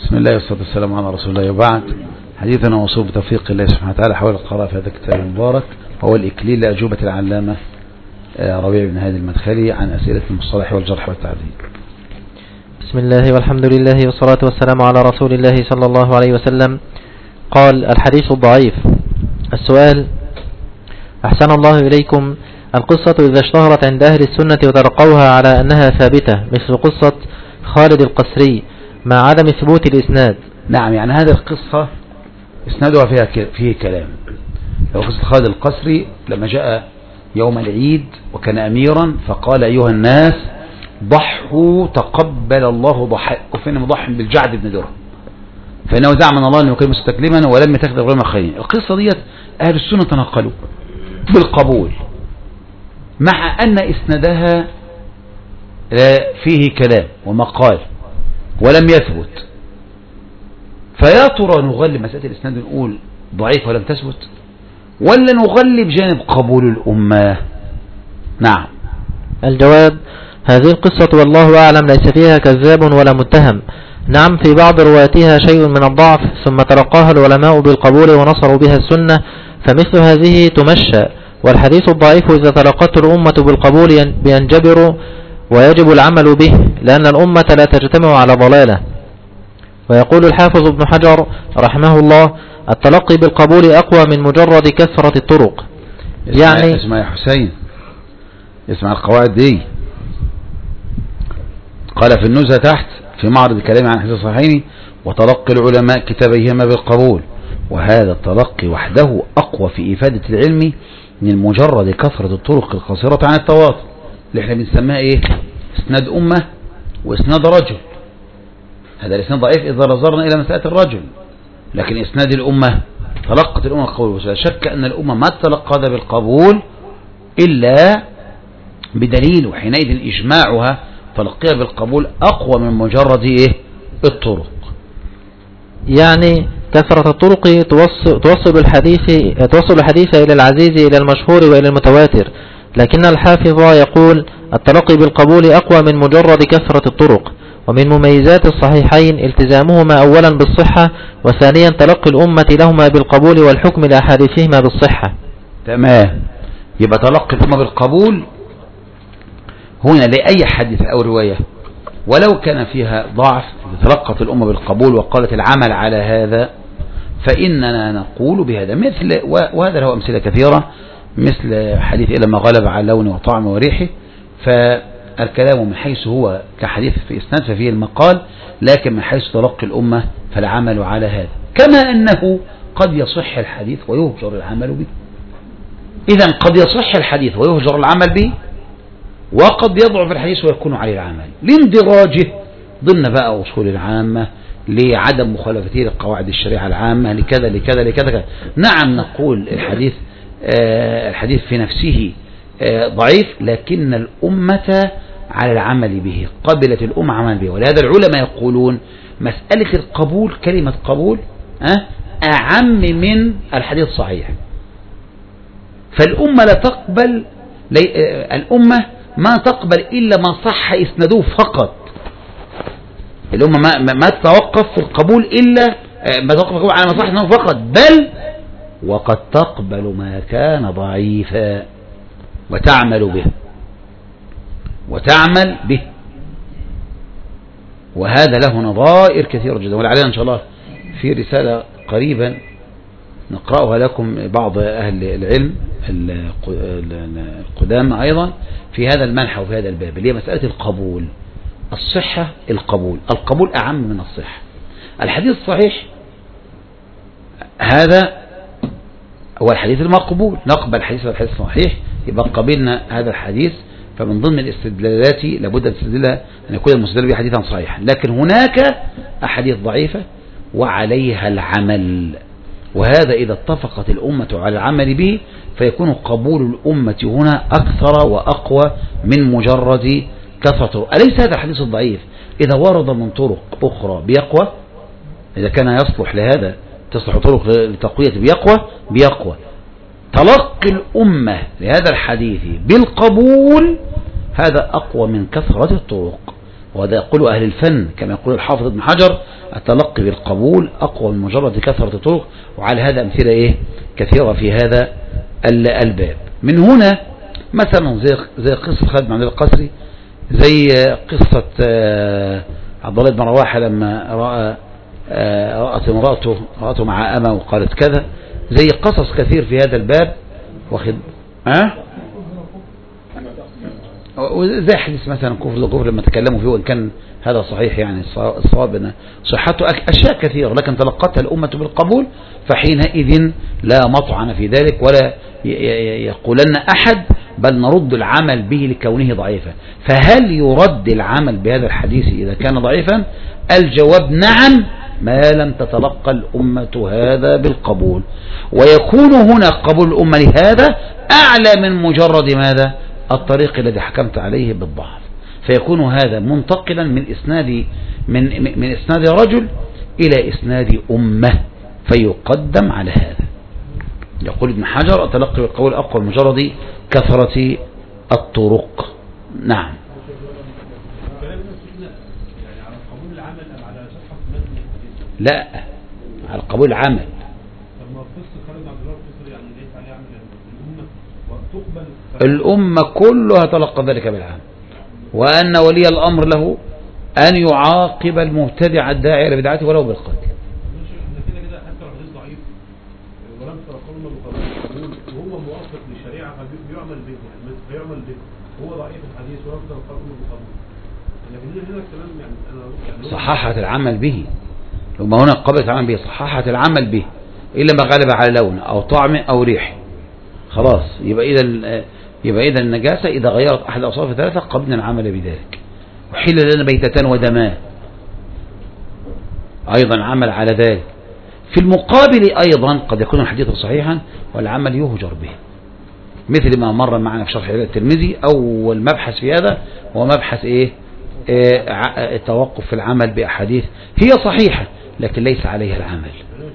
بسم الله والصلاة والسلام على رسول الله وبعد. حديثنا موصول بتوفيق الله سبحانه وتعالى حول القراءة في هذا الكتاب المبارك، وهو الإكليل لأجوبة العلامة ربيع بن هادي المدخلي عن أسئلة المصطلح والجرح والتعديل. بسم الله والحمد لله والصلاة والسلام على رسول الله صلى الله عليه وسلم. قال: الحديث الضعيف. السؤال: أحسن الله إليكم، القصة إذا اشتهرت عند أهل السنة وترقوها على أنها ثابتة مثل قصة خالد القسري مع عدم ثبوت الإسناد. نعم، يعني هذه القصة إسنادها فيه كلام. لو قصة خالد القسري لما جاء يوم العيد وكان أميرا فقال: أيها الناس ضحوا تقبل الله ضحاكم، فإني مضح بالجعد بن درهم، فإنه زعم من الله أنه كان مستكلما ولم يتخذ غير خيرين. القصة ديت أهل السنة تنقلوا بالقبول مع أن إسنادها فيه كلام ومقال ولم يثبت. فيا ترى نغلب مسألة الإسناد نقول ضعيف ولم تثبت، ولا نغلب جانب قبول الأمة؟ نعم. الجواب: هذه القصة والله أعلم ليس فيها كذاب ولا متهم. نعم، في بعض رواتها شيء من الضعف، ثم تلقاها العلماء بالقبول ونصروا بها السنة، فمثل هذه تمشى. والحديث الضعيف إذا تلقته الأمة بالقبول بينجبر ويجب العمل به، لأن الأمة لا تجتمع على ضلالة. ويقول الحافظ ابن حجر رحمه الله: التلقي بالقبول أقوى من مجرد كثرة الطرق. يعني اسمع يا حسين، اسمع القواعد دي. قال في النزهة تحت في معرض الكلام عن حديث الصحيحين: وتلقي العلماء كتابيهما بالقبول، وهذا التلقي وحده أقوى في إفادة العلم من مجرد كثرة الطرق القصيرة عن التواطؤ، اللي احنا بنسميها ايه؟ اسناد أمة واسناد رجل. هذا الاسناد ضعيف إذا نظرنا إلى مسألة الرجل، لكن اسناد الأمة تلقت الأمة بالقبول، ولا شك أن الأمة ما تلقى بالقبول إلا بدليل، وحينئذ إجماعها تلقيها بالقبول أقوى من مجرد ايه؟ الطرق. يعني كثرة الطرق توصل الحديث إلى العزيز إلى المشهور وإلى المتواتر، لكن الحافظ يقول: التلقي بالقبول أقوى من مجرد كثرة الطرق. ومن مميزات الصحيحين التزامهما أولا بالصحة، وثانيا تلقي الأمة لهما بالقبول والحكم لأحاديثهما بالصحة. تمام. يبقى تلقي الأمة بالقبول هنا لأي حديث أو رواية ولو كان فيها ضعف تلقت الأمة بالقبول وقالت العمل على هذا، فإننا نقول بهذا. مثل وهذا له أمثلة كثيرة، مثل حديث إلى ما غلب على لونه وطعمه وريحه، فالكلام من حيث هو كحديث في إسناد ففيه المقال، لكن من حيث تلقي الأمة فالعمل على هذا، كما أنه قد يصح الحديث ويهجر العمل به. إذن قد يصح الحديث ويهجر العمل به، وقد يضعف الحديث ويكون عليه العمل لاندراجه ضمن بقى أصول العامة، لعدم مخالفته للقواعد الشريعة العامة، لكذا لكذا لكذا. نعم، نقول الحديث في نفسه ضعيف، لكن الأمة على العمل به، قبلت الأمة عمل به. ولهذا العلماء يقولون مسألة القبول، كلمة قبول أعم من الحديث صحيح. فالأمة لا تقبل، الأمة ما تقبل إلا ما صح إسناده فقط. الأمة ما تتوقف في القبول إلا ما تتوقف على ما صح إسناده فقط، بل وقد تقبل ما كان ضعيفا وتعمل به. وهذا له نظائر كثيرة جدا، ولعلنا إن شاء الله في رسالة قريبا نقرأها لكم بعض أهل العلم القدامى أيضا في هذا المنحى وفي هذا الباب، اللي هي مسألة القبول. الصحة القبول أعم من الصحة. الحديث الصحيح هذا هو الحديث المقبول، نقبل الحديث الصحيح، يبقى قبلنا هذا الحديث. فمن ضمن الاستدلالات لابد أن تستدلها أن يكون المستدل به حديثا صحيحا، لكن هناك أحاديث ضعيفة وعليها العمل، وهذا إذا اتفقت الأمة على العمل به فيكون قبول الأمة هنا أكثر وأقوى من مجرد كثرة. أليس هذا الحديث الضعيف إذا ورد من طرق أخرى بيقوى؟ إذا كان يصلح لهذا تصلح طرق لتقوية بيقوى. تلقي الأمة لهذا الحديث بالقبول هذا أقوى من كثرة الطرق. وهذا يقول أهل الفن كما يقول الحافظ ابن حجر: التلقي بالقبول أقوى من مجرد كثرة الطرق. وعلى هذا أمثلة كثيرة في هذا الباب. من هنا مثلا زي قصة خالد بن عبد القسري، زي قصة عبد الله بن رواحة لما رأت امرأته مع أمة وقالت كذا، زي قصص كثير في هذا الباب. واخد وزي حديث مثلا كفر الكفر لما تكلموا فيه، وإن كان هذا صحيح يعني الصواب أن صحته أشياء كثيرة، لكن تلقتها الأمة بالقبول، فحينئذ لا مطعن في ذلك ولا يقولن أحد، بل نرد العمل به لكونه ضعيفا. فهل يرد العمل بهذا الحديث إذا كان ضعيفا؟ الجواب نعم، ما لم تتلقى الأمة هذا بالقبول. ويكون هنا قبول الأمة لهذا أعلى من مجرد ماذا؟ الطريق الذي حكمت عليه بالضعف. فيكون هذا منتقلا من إسناد رجل إلى إسناد أمة، فيقدم على هذا. يقول ابن حجر: التلقي بالقول أقوى من مجرد كثرة الطرق. نعم. لا، على قبول العمل. الأمة كلها تلقى ذلك بالعمل، وأن ولي الأمر له أن يعاقب المبتدع الداعي إلى بدعته ولو بالقتل. وهو موافق للشريعة فبيعمل به، فيعمل به هو ضعيف الحديث ولم تلقى الأمة بالقبول. لكن هنا الكلام يعني صححت العمل به، ثم هنا قبلت العمل به، صححت العمل به إلا ما غلب على لون أو طعم أو ريح، خلاص. يبقى إذا النجاسة إذا غيرت أحد أوصاف ثلاثة قبلنا العمل بذلك. وحل لنا بيتتان ودمان، أيضا عمل على ذلك. في المقابل أيضا قد يكون الحديث صحيحا والعمل يهجر به، مثل ما مر معنا في شرح الترمذي. أول مبحث في هذا هو مبحث التوقف في العمل بأحاديث هي صحيحة لكن ليس عليها العمل.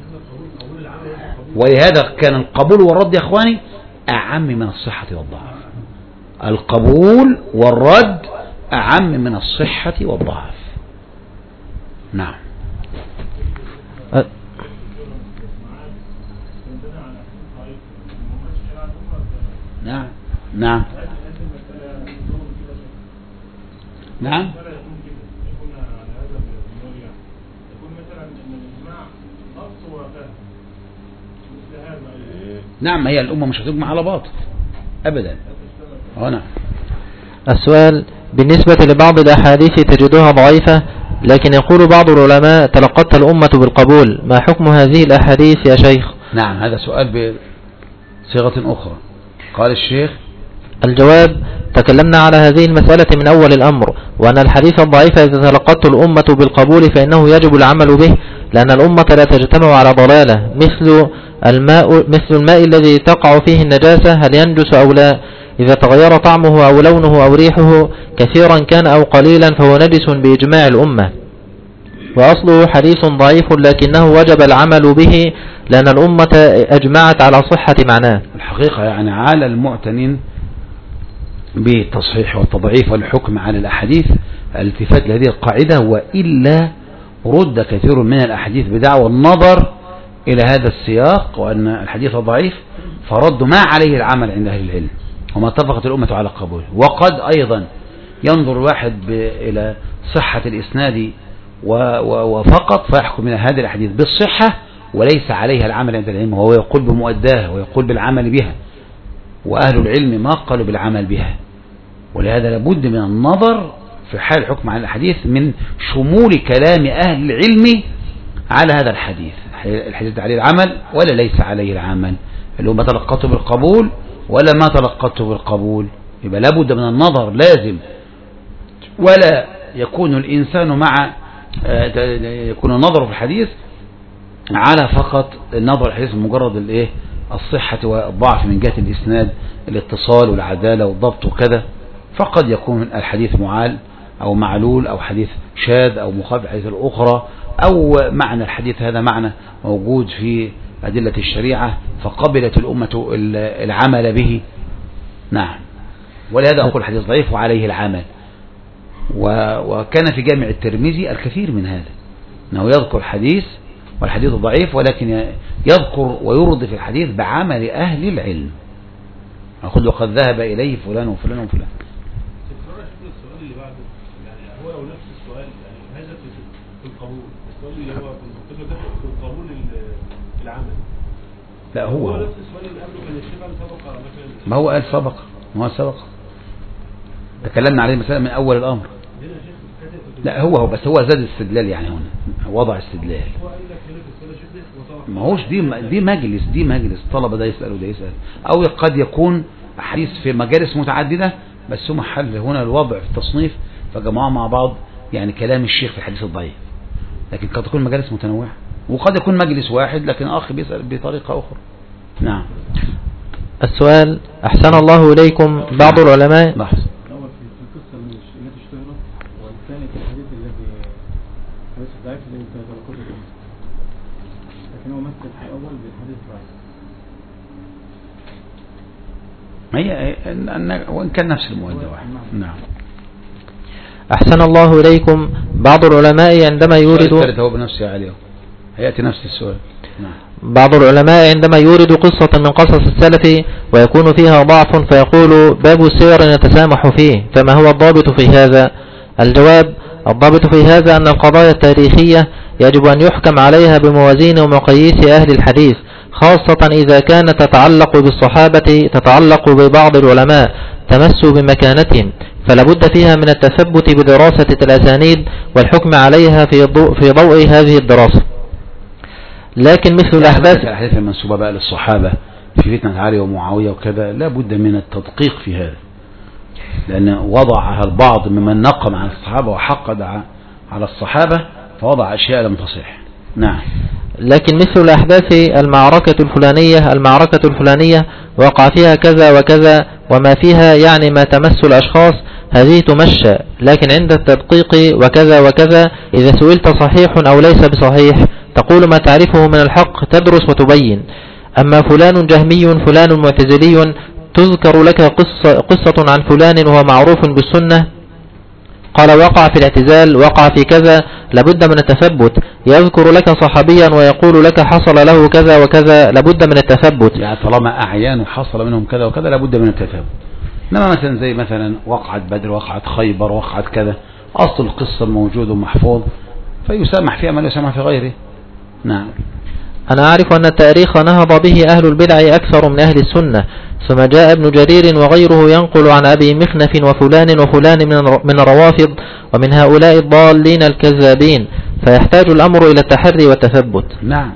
ولهذا كان القبول والرد يا أخواني أعم من الصحة والضعف. القبول والرد أعم من الصحة والضعف. نعم. نعم نعم نعم نعم. هي الأمة مش هتجمع على باطل أبدا. نعم. السؤال: بالنسبة لبعض الأحاديث تجدها ضعيفة، لكن يقول بعض العلماء تلقت الأمة بالقبول، ما حكم هذه الأحاديث يا شيخ؟ نعم، هذا سؤال بصيغة أخرى. قال الشيخ: الجواب: تكلمنا على هذه المسألة من أول الأمر، وأن الحديث الضعيف إذا تلقته الأمة بالقبول فإنه يجب العمل به، لأن الأمة لا تجتمع على ضلالة، مثل الماء الذي تقع فيه النجاسة، هل ينجس أو لا؟ إذا تغير طعمه أو لونه أو ريحه كثيرا كان أو قليلا فهو نجس بإجماع الأمة، وأصله حديث ضعيف لكنه وجب العمل به لأن الأمة أجمعت على صحة معناه. الحقيقة يعني على المعتنين بالتصحيح والتضعيف والحكم على الأحاديث الالتفات لهذه القاعدة، وإلا رد كثير من الأحاديث بدعوى النظر إلى هذا السياق وأن الحديث ضعيف، فرد ما عليه العمل عند أهل العلم وما اتفقت الأمة على قبوله. وقد أيضا ينظر الواحد إلى صحة الإسناد وفقط فيحكم من هذه الأحاديث بالصحة وليس عليها العمل عند العلم، وهو يقول بمؤداها ويقول بالعمل بها، وأهل العلم ما قالوا بالعمل بها. ولهذا لابد من النظر في حال الحكم على الحديث من شمول كلام أهل العلم على هذا الحديث. الحديث عليه العمل ولا ليس عليه العمل، اللي هو ما تلقته بالقبول ولا ما تلقته بالقبول. يبقى لابد من النظر لازم، ولا يكون الإنسان يكون النظر في الحديث على فقط النظر الحديث مجرد الصحة والضعف من جهة الإسناد، الاتصال والعدالة والضبط وكذا. فقد يكون الحديث معال أو معلول أو حديث شاذ أو مخالف الحديث الأخرى، أو معنى الحديث هذا معنى موجود في أدلة الشريعة فقبلت الأمة العمل به. نعم. ولهذا أقول الحديث ضعيف وعليه العمل. وكان في جامع الترمذي الكثير من هذا، أنه يذكر حديث والحديث ضعيف، ولكن يذكر ويرضي في الحديث بعمل أهل العلم، أقول وقد ذهب إليه فلان وفلان وفلان. السؤال اللي بعده يعني هو لو نفس السؤال يعني هذا في القبول، السؤال اللي هو في القبول العمل. لا هو نفس السؤال اللي قبله كان الشيخ سبق مثلا. ما هو قال سبق، ما هو سبق تكلمنا عليه مثلا من أول الأمر. لا هو بس هو زاد استدلال، يعني هنا وضع استدلال. ما هوش دي مجلس طلبة، ده يسأل وده يسأل، أو قد يكون حديث في مجالس متعددة، بس هو محل هنا الوضع في التصنيف فجمعوا مع بعض يعني كلام الشيخ في الحديث الضعيف، لكن قد تكون مجالس متنوعة، وقد يكون مجلس واحد لكن أخ بيسأل بطريقة أخرى. نعم. السؤال: أحسن الله إليكم، بعض العلماء لحظة. الأول في القصة التي اشتهرت، والثاني في الحديث الذي حديث الضعيف الذي تذكره، لكن هو مثل في الأول بالحديث الضعيف. هي وإن كان نفس المؤدى واحد. نعم. أحسن الله إليكم، بعض العلماء عندما يورد هو بنفسه عليه هيأتي نفس السؤال. نعم. بعض العلماء عندما يورد قصة من قصص السلف ويكون فيها ضعف فيقول باب سير يتسامح فيه، فما هو الضابط في هذا؟ الجواب: الضابط في هذا أن القضايا التاريخية يجب أن يحكم عليها بموازين ومقاييس أهل الحديث، خاصة إذا كانت تتعلق بالصحابة، تتعلق ببعض العلماء تمسوا بمكانتهم، فلا بد فيها من التثبت بدراسة الأسانيد والحكم عليها في ضوء هذه الدراسة. لكن مثل الأحداث المنسوبة بقى للصحابة في فتنة علي ومعاوية وكذا لا بد من التدقيق في هذا، لأن وضعها البعض ممن نقم عن الصحابة وحقد على الصحابة فوضع أشياء لم تصح. نعم. لكن مثل الأحداث المعركة الفلانية وقع فيها كذا وكذا وما فيها يعني ما تمس الأشخاص، هذه تمشى، لكن عند التدقيق وكذا وكذا إذا سئلت صحيح أو ليس بصحيح تقول ما تعرفه من الحق، تدرس وتبين. أما فلان جهمي فلان معتزلي تذكر لك قصة عن فلان وهو معروف بالسنة قال وقع في الاعتزال وقع في كذا، لابد من التثبت. يذكر لك صحابيا ويقول لك حصل له كذا وكذا، لابد من التثبت. يعني طالما أعيان وحصل منهم كذا وكذا لابد من التثبت. إنما مثلا زي مثلا وقعت بدر، وقعت خيبر، وقعت كذا، أصل القصة موجود ومحفوظ فيسامح فيها ما لا يسامح في غيره. نعم. أنا أعرف أن التاريخ نهض به أهل البدع أكثر من أهل السنة، ثم جاء ابن جرير وغيره ينقل عن أبي مخنف وفلان وفلان من الروافض ومن هؤلاء الضالين الكذابين، فيحتاج الأمر إلى التحري والتثبت. نعم.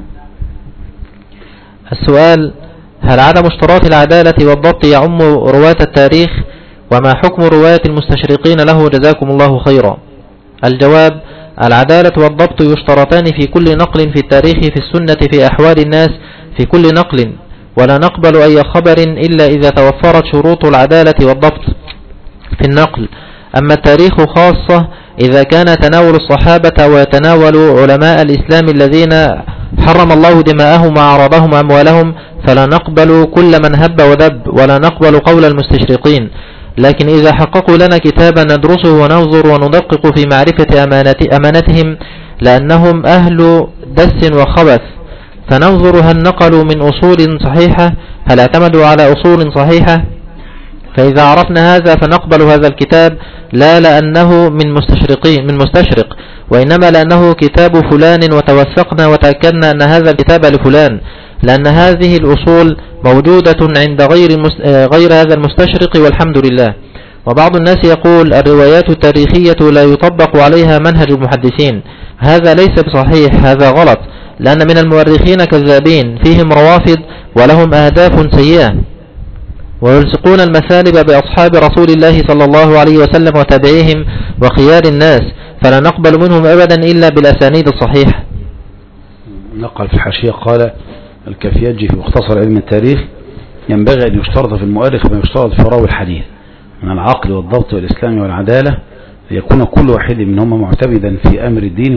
السؤال: هل عدم اشتراط العدالة والضبط يعم رواة التاريخ؟ وما حكم رواة المستشرقين له جزاكم الله خيرا؟ الجواب: العدالة والضبط يشترطان في كل نقل في التاريخ في السنة في أحوال الناس في كل نقل، ولا نقبل أي خبر إلا إذا توفرت شروط العدالة والضبط في النقل. أما التاريخ خاصة إذا كان تناول الصحابة ويتناول علماء الإسلام الذين حرم الله دماءهم وأعراضهم وأموالهم فلا نقبل كل من هب ودب، ولا نقبل قول المستشرقين. لكن إذا حققوا لنا كتابا ندرسه وننظر وندقق في معرفة أمانتهم لأنهم أهل دس وخبث، فننظر هل نقلوا من أصول صحيحة، هل اعتمدوا على أصول صحيحة، فإذا عرفنا هذا فنقبل هذا الكتاب لا لأنه من مستشرق، وإنما لأنه كتاب فلان وتوثقنا وتأكدنا أن هذا الكتاب لفلان، لأن هذه الأصول موجودة عند غير هذا المستشرق والحمد لله. وبعض الناس يقول الروايات التاريخية لا يطبق عليها منهج المحدثين، هذا ليس بصحيح، هذا غلط، لأن من المؤرخين كذابين فيهم روافض ولهم أهداف سيئة ويلصقون المثالب بأصحاب رسول الله صلى الله عليه وسلم وتابعيهم وخيار الناس، فلا نقبل منهم أبدا إلا بالأسانيد الصحيحة. نقل في الحاشية قال الكافياجي في مختصر علم التاريخ: ينبغي أن يشترط في المؤرخ ما يشترط في راوي الحديث من العقل والضبط والإسلام والعدالة، ليكون كل واحد منهما معتمدا في أمر الدين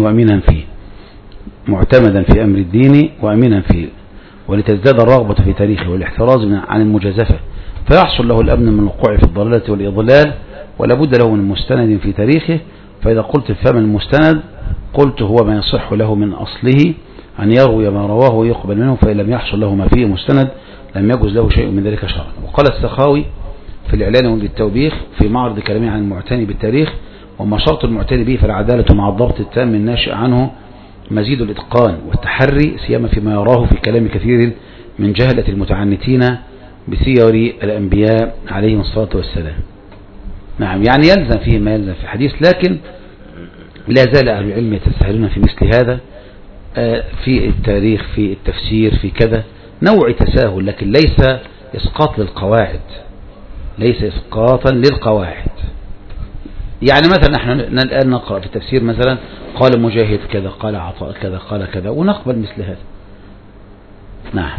وأمينا فيه، ولتزداد الرغبة في تاريخه والاحتراز عن المجازفة، فيحصل له الأمن من الوقوع في الضلالة والإضلال ولا بد له من مستند في تاريخه. فإذا قلت فما المستند قلت هو ما يصح له من أصله أن يروي ما رواه ويقبل منه، فإن لم يحصل له ما فيه مستند لم يجوز له شيء من ذلك شرعا. وقال السخاوي في الإعلان بالتوبيخ في معرض كلامه عن المعتني بالتاريخ: وما شرط المعتني به فالعدالة مع الضبط التام الناشئ عنه مزيد الإتقان والتحري، سيما فيما يراه في كلام كثير من جهلة المتعنتين بسير الأنبياء عليهم الصلاة والسلام. نعم، يعني يلزم فيه ما يلزم في الحديث، لكن لا زال أهل العلم يتساهلون في مثل هذا، في التاريخ، في التفسير، في كذا نوع تساهل، لكن ليس إسقاط للقواعد، ليس إسقاطا للقواعد. يعني مثلا نحن الآن نقرأ في التفسير مثلا قال مجاهد كذا، قال عطاء كذا، قال كذا، ونقبل مثل هذا. نعم.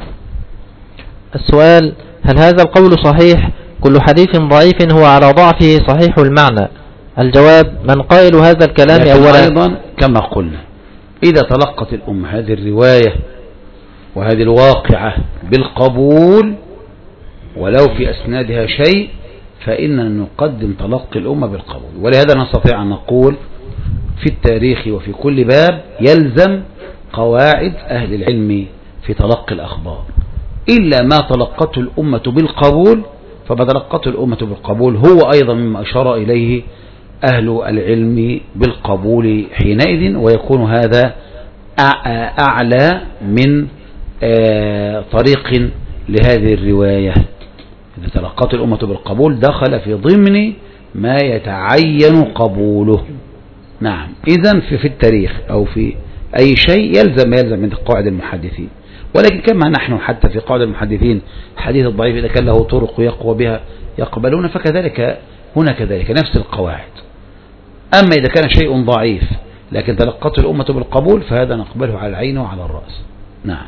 السؤال: هل هذا القول صحيح؟ كل حديث ضعيف هو على ضعفه صحيح المعنى. الجواب: من قائل هذا الكلام أولا أيضا كما قلنا إذا تلقت الأمة هذه الرواية وهذه الواقعة بالقبول ولو في أسنادها شيء فإننا نقدم تلقي الأمة بالقبول. ولهذا نستطيع أن نقول في التاريخ وفي كل باب يلزم قواعد أهل العلم في تلقي الأخبار، إلا ما تلقته الأمة بالقبول، فما تلقته الأمة بالقبول هو أيضا مما أشار إليه أهل العلم بالقبول حينئذ، ويكون هذا أعلى من طريق لهذه الرواية. إذا تلقته الأمة بالقبول دخل في ضمن ما يتعين قبوله. نعم، إذن في التاريخ أو في أي شيء يلزم من قواعد المحدثين. ولكن كما نحن حتى في قواعد المحدثين حديث الضعيف إذا كان له طرق يقوى بها يقبلون، فكذلك هنا كذلك نفس القواعد. أما إذا كان شيء ضعيف لكن تلقته الأمة بالقبول فهذا نقبله على العين وعلى الرأس. نعم.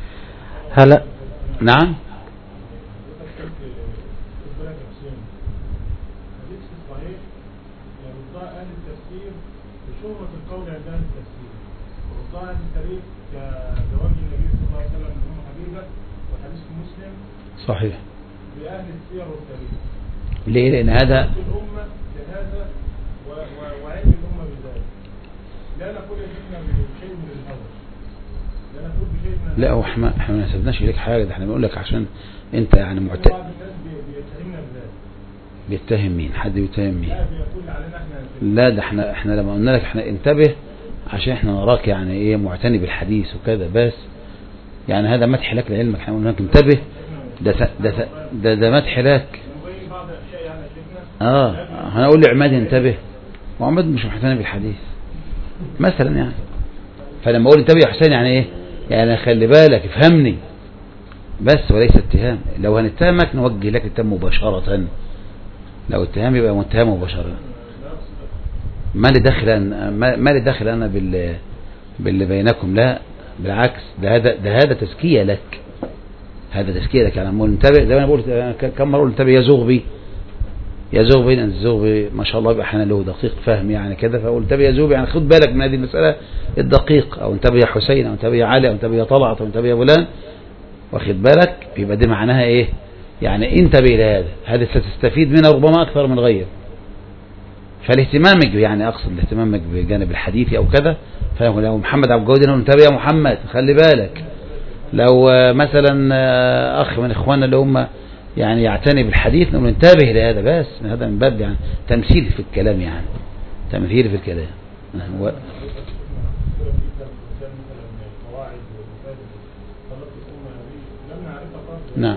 نعم. صحيح. لأهل السير والتاريخ. ليه؟ لأن هذا الأمة لهذا وعلم الأمة بذلك. لا نقول إننا بشيء من الهوى. لا نقول بشيء من لا، احنا ما نسبناش إليك حاجة، احنا بنقول لك عشان أنت يعني بعض الناس بيتهمنا بذلك. بيتهم مين؟ حد بيتهم مين؟ لا، بيقول علينا احنا. لا، ده احنا لما قلنا لك احنا انتبه عشان احنا نراك يعني ايه معتني بالحديث وكذا، بس يعني هذا مدح لك لعلمك. احنا قلنا لك انتبه، ده مدح لك. هنقول لعماد انتبه، وعماد مش محتني بالحديث مثلا يعني. فلما اقول انتبه يا حسين يعني ايه؟ يعني خلي بالك، افهمني بس، وليس اتهام. لو هنتهمك نوجه لك التهم مباشرة، لو اتهام يبقى متهم مباشرة. ما اللي دخل انا باللي بينكم؟ لا بالعكس، ده هذا تزكية لك، هذا تزكية لك. يعني أقول انتبه، زي ما أنا بقول كم مرة انتبه يا زغبي، يا زغبي، لأن الزغبي ما شاء الله يبقى أحيانا له دقيق فهم يعني كذا، فأقول انتبه يا زغبي يعني خد بالك من هذه المسألة الدقيق، أو انتبه يا حسين، أو انتبه يا علي، أو انتبه يا طلعت، أو انتبه يا فلان، واخد بالك؟ يبقى دي معناها إيه؟ يعني انتبه إلى هذا ستستفيد منه ربما أكثر من غيره. فالاهتمامك يعني أقصد الاهتمامك بجانب الحديث أو كذا، فلو محمد عبد الجواد نقول انتبه يا محمد خلي بالك. لو مثلا أخ من إخواننا اللي هم يعني يعتني بالحديث نقول انتبه إلى هذا، بس هذا من باب يعني تمثيل في الكلام، يعني تمثيل في الكلام. نعم.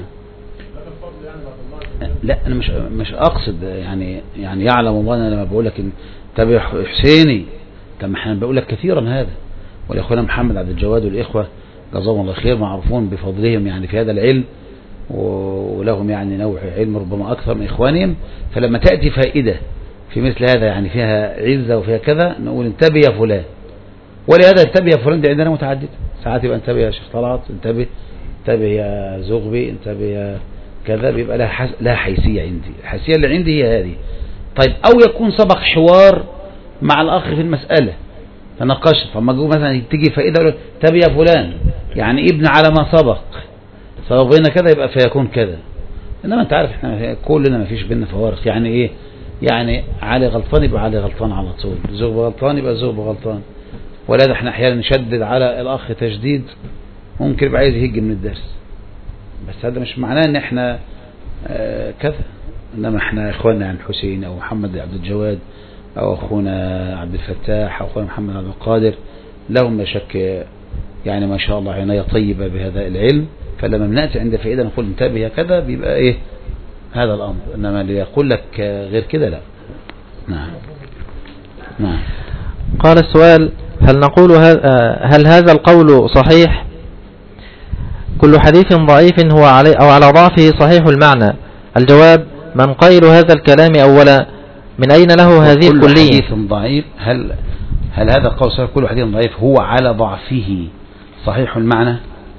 لا أنا مش أقصد يعني يعلم الله أنا لما بقول لك انتبه حسيني، طب ما احنا بقول لك كثيرا هذا. والإخوان محمد عبد الجواد والإخوة جزاهم الله خير معروفون بفضلهم يعني في هذا العلم، ولهم يعني نوع علم ربما أكثر من إخوانهم. فلما تأتي فائدة في مثل هذا يعني فيها عزة وفيها كذا نقول انتبه يا فلان. ولهذا انتبه يا فلان دي عندنا متعدد، ساعات يبقى انتبه يا شيخ طلعت، انتبه يا زغبي، انتبه يا كذا، بيبقى لها حيثية عندي. الحيثية اللي عندي هي هذه. طيب أو يكون سبق حوار مع الأخ في المسألة تناقشت، فما جو مثلا تيجي فائدة انتبه يا فلان يعني ابن على ما سبق بينا كذا، يبقى فيكون كذا. انما انت عارف احنا كلنا ما فيش بيننا فوارق، يعني ايه يعني علي غلطان يبقى علي غلطان على طول، زوج غلطان يبقى زوج غلطان. ولا احنا احيانا نشدد على الاخ تشديد ممكن يبقى عايز يهج من الدرس، بس هذا مش معناه ان احنا كذا. انما احنا اخواننا عن حسين او محمد عبد الجواد او اخونا عبد الفتاح او اخونا محمد عبد القادر لهم لا شك يعني ما شاء الله عناية طيبة بهذا العلم، فلما بنأتي عند فائدة نقول انتبه كذا بيبقى ايه هذا الامر. انما اللي يقول لك غير كده لا. نعم. نعم. قال السؤال: هل نقول هل هذا القول صحيح؟ كل حديث ضعيف هو على ضعفه صحيح المعنى. الجواب: من قائل هذا الكلام أولا من أين له هذه الكلية؟ كل حديث ضعيف، هل هذا القول صحيح؟ كل حديث ضعيف هو على ضعفه صحيح المعنى.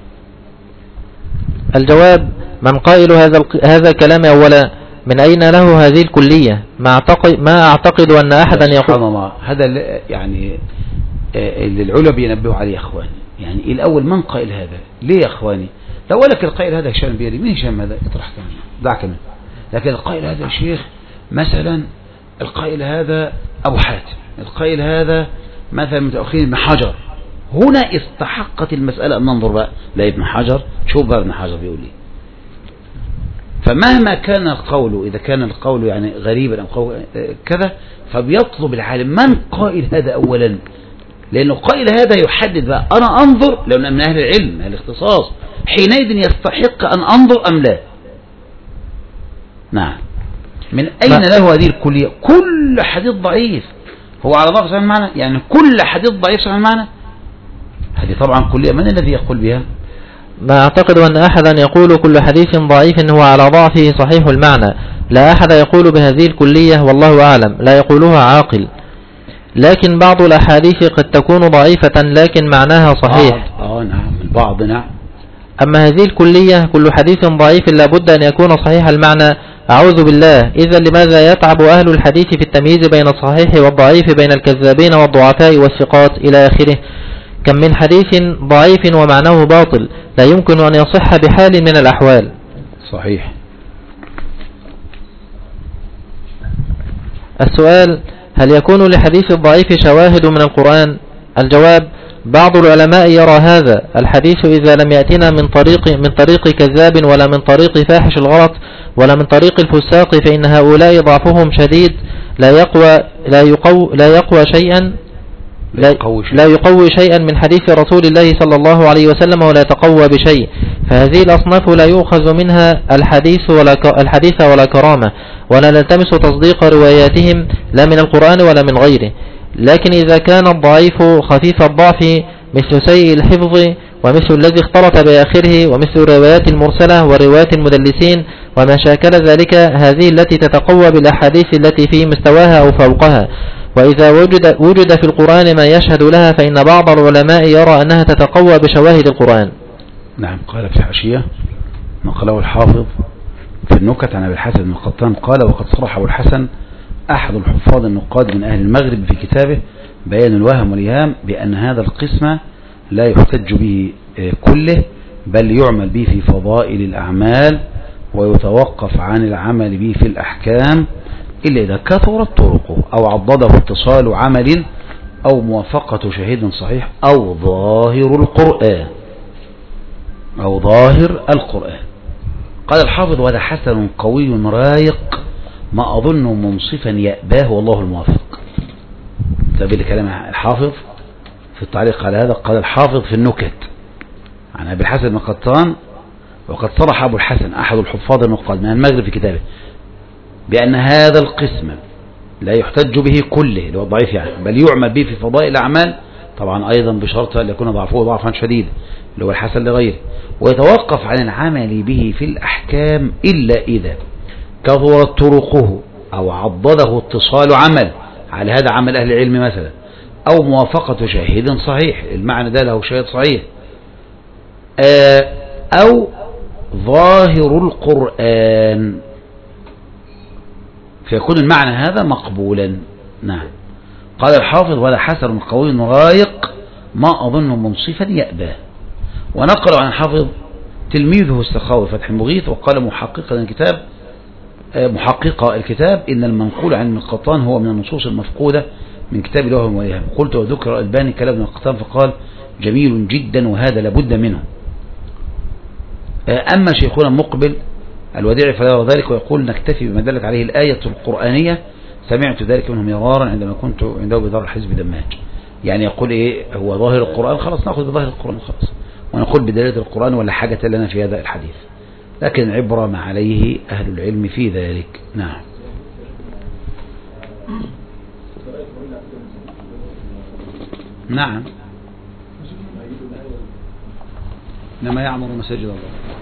الجواب: من قائل هذا الكلام أولا من أين له هذه الكلية؟ ما أعتقد أن أحدا يقول. سبحان الله، هذا يعني اللي العلماء بينبهوا عليه يا اخواني. يعني الاول من قائل هذا؟ ليه يا اخواني؟ لو قال لك القائل هذا هشام بيلي، مين هشام هذا؟ اطرح كمان دعك منه. لكن القائل هذا يا شيخ مثلا، القائل هذا ابو حاتم، القائل هذا مثلا متأخرين ابن حجر، هنا استحقت المسألة أن ننظر بقى لا ابن حجر، شوف بقى ابن حجر بيقول لي. فمهما كان القول، إذا كان القول يعني غريبا أو قول كذا، فبيطلب العالم من قائل هذا أولا، لأنه قائل هذا يحدد بقى أنا أنظر، لو من أهل العلم أهل الاختصاص حينئذ يستحق أن أنظر أم لا. نعم. من أين له هذه الكلية؟ كل حديث ضعيف هو على ضعف صحيح المعنى، يعني كل حديث ضعيف صحيح المعنى، هذه طبعا كلية. من الذي يقول بها؟ ما أعتقد أن أحدا يقول كل حديث ضعيف هو على ضعفه صحيح المعنى. لا أحد يقول بهذه الكلية والله أعلم، لا يقولها عاقل. لكن بعض الأحاديث قد تكون ضعيفة لكن معناها صحيح. نعم، البعض نعم. أما هذه الكلية كل حديث ضعيف لابد أن يكون صحيح المعنى، أعوذ بالله. إذا لماذا يتعب أهل الحديث في التمييز بين الصحيح والضعيف، بين الكذابين والضعفاء والثقات إلى آخره؟ كم من حديث ضعيف ومعناه باطل لا يمكن أن يصح بحال من الأحوال. صحيح. السؤال: هل يكون لحديث الضعيف شواهد من القرآن؟ الجواب: بعض العلماء يرى هذا. الحديث إذا لم يأتنا من طريق كذاب ولا من طريق فاحش الغلط ولا من طريق الفساق، فإن هؤلاء ضعفهم شديد لا يقوي شيئا من حديث رسول الله صلى الله عليه وسلم ولا يتقوى بشيء. فهذه الأصناف لا يؤخذ منها الحديث ولا كرامة، ولا نلتمس تصديق رواياتهم لا من القرآن ولا من غيره. لكن إذا كان الضعيف خفيف الضعف مثل سيء الحفظ ومثل الذي اختلط بآخره ومثل الروايات المرسلة وروايات المدلسين وما شاكل ذلك، هذه التي تتقوى بالأحاديث التي في مستواها أو فوقها. وإذا وجد في القرآن ما يشهد لها، فإن بعض العلماء يرى أنها تتقوى بشواهد القرآن. نعم. قال في الحاشية نقله الحافظ في النكت عن أبي الحسن بن قطان قال: وقد صرح أبو الحسن أحد الحفاظ النقاد من أهل المغرب في كتابه بيان الوهم والإيهام بأن هذا القسم لا يحتج به كله، بل يعمل به في فضائل الأعمال ويتوقف عن العمل به في الأحكام إلا إذا كثرت طرقه أو عضده اتصال عمل أو موافقة شهيد صحيح أو ظاهر القرآن. قال الحافظ: وهذا حسن قوي رايق ما أظن منصفا يأباه والله الموافق. تابع لكلام الحافظ في التعليق على هذا. قال الحافظ في النكت عن أبي الحسن بن قطان: وقد صرح أبو الحسن أحد الحفاظ النقاد من المغرب في كتابه بأن هذا القسم لا يحتج به كله اللي هو الضعيف يعني، بل يعمل به في فضائل الأعمال، طبعا أيضا بشرط أن يكون ضعفه ضعفا شديدا اللي هو الحسن لغيره، ويتوقف عن العمل به في الأحكام إلا إذا كثرت طرقه أو عضده اتصال عمل، على هذا عمل أهل العلم مثلا، أو موافقة شاهد صحيح، المعنى ده له شاهد صحيح، أو ظاهر القرآن، فيكون المعنى هذا مقبولا. نعم. قال الحافظ: ولا حسن قوي رايق ما أظن منصفا يأباه. ونقل عن الحافظ تلميذه السخاوي فتح المغيث وقال محققا الكتاب: محققة الكتاب إن المنقول عن ابن القطان هو من النصوص المفقودة من كتاب الله وإياه. قلت وذكر الألباني كلام ابن القطان فقال جميل جدا وهذا لابد منه. أما شيخنا مقبل الوديع فلا يرى ذلك ويقول نكتفي بما دلت عليه الآية القرآنية، سمعت ذلك منهم مرارا عندما كنت عنده بدار الحزب دماج. يعني يقول إيه هو ظاهر القرآن خلاص نأخذ بظاهر القرآن خلاص، ونقول بدلالة القرآن ولا حاجة لنا في هذا الحديث، لكن عبرة ما عليه أهل العلم في ذلك. نعم. نعم لما يعمر مساجد الله.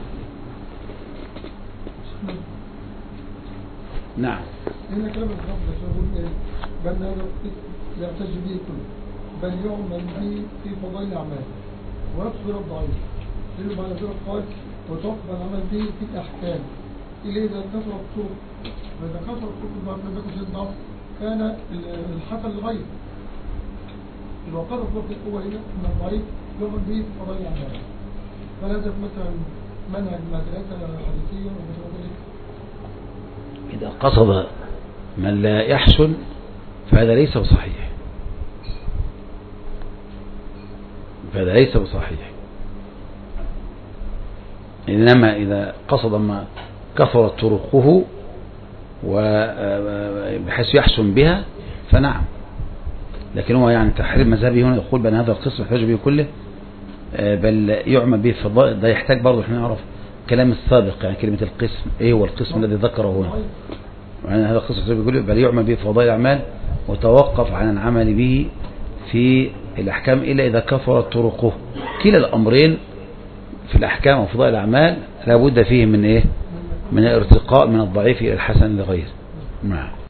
نعم. هنا كلام الحافظ يقول ايه؟ بل هذا لا يحتج به كله، بل يعمل به في فضائل الاعمال ويكثر الضعيف. لانه بعد ذلك قال وتقبل العمل به في الاحكام الى اذا كثر الطرق، فاذا كثر الطرق الضعف لم يكن شيء ضعف كان الحسن لغيره. لو قدر الطرق القوه هنا من الضعيف يعمل به في فضائل الاعمال. فهذا مثلا منهج مدرسه حديثيه ومثل ذلك. إذا قصد من لا يحسن فهذا ليس بصحيح، فهذا ليس بصحيح. إنما إذا قصد ما كثرت طرقه وبحيث يحسن بها فنعم. لكن هو يعني تحرير مذهبي هنا يقول بأن هذا القسم يحتاج به كله، بل يعمل به في الضائق. ده يحتاج برضه احنا نعرف كلام السابق، يعني كلمة القسم ايه هو القسم الذي ذكره هنا، يعني هذا القسم يقول بل يعمل به في فضائل الأعمال وتوقف عن العمل به في الأحكام إلا إذا كثرت طرقه. كلا الأمرين في الأحكام وفضائل الأعمال لابد فيه من ايه؟ من ارتقاء من الضعيف إلى الحسن لغيره. نعم.